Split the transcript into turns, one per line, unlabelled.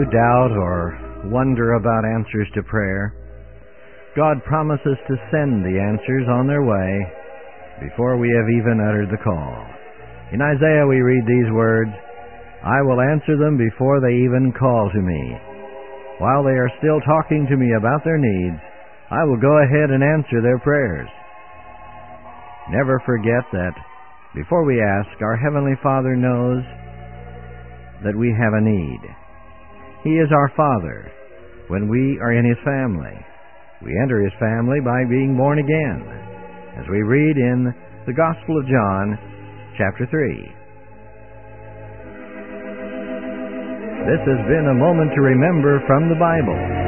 doubt or wonder about answers to prayer, God promises to send the answers on their way before we have even uttered the call. In Isaiah we read these words, "I will answer them before they even call to me. While they are still talking to me about their needs, I will go ahead and answer their prayers." Never forget that before we ask, our Heavenly Father knows that we have a need. He is our Father when we are in His family. We enter His family by being born again, as we read in the Gospel of John, chapter 3. This has been a moment to remember from the Bible.